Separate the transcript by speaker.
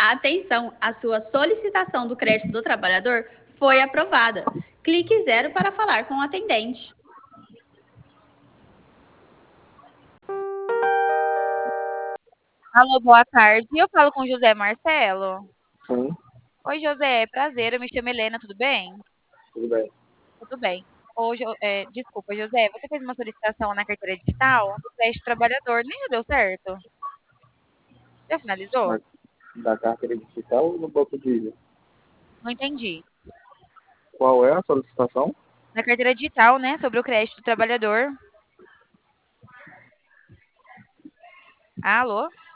Speaker 1: Atenção, a sua solicitação do crédito do trabalhador foi aprovada. Clique 0 para falar com o atendente.
Speaker 2: Alô, boa tarde. Eu falo com José Marcelo.
Speaker 3: Sim,
Speaker 2: Oi, José, prazer. Eu me chamo Helena, tudo bem?
Speaker 3: tudo bem.
Speaker 2: Tudo bem. Desculpa, José, você fez uma solicitação na carteira digital do crédito trabalhador, nem já deu certo? Já finalizou?
Speaker 3: Na, da carteira digital ou no banco de...
Speaker 2: Não entendi.
Speaker 3: Qual é a solicitação?
Speaker 2: Na carteira digital, né, sobre o crédito do trabalhador. Alô?